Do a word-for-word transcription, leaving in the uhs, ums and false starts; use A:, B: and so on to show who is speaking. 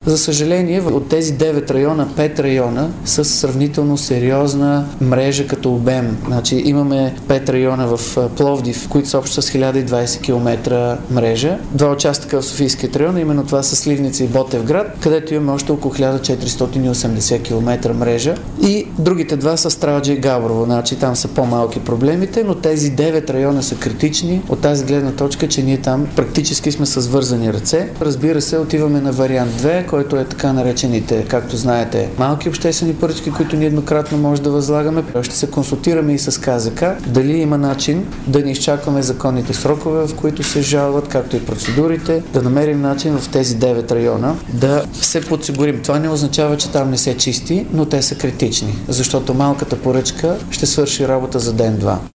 A: За съжаление, от тези девет района, пет района са сравнително сериозна мрежа като обем. Значи имаме пет района в Пловдив, които са общо с хиляда и двадесет километра мрежа. Два участъка в Софийският район, именно това са Сливница и Ботевград, където имаме още около хиляда четиристотин и осемдесет километра мрежа. И другите два са Стралджа и Габрово. Значи там са по-малки проблемите, но тези девет района са критични от тази гледна точка, че ние там практически сме с вързани ръце. Разбира се, отиваме на вариант две, който е така наречените, както знаете, малки обществени поръчки, които ние еднократно може да възлагаме. Ще се консултираме и с КЗК, дали има начин да ни изчакваме законните срокове, в които се жалват, както и процедурите, да намерим начин в тези девет района да се подсигурим. Това не означава, че там не се чисти, но те са критични, защото малката поръчка ще свърши работа за ден-два.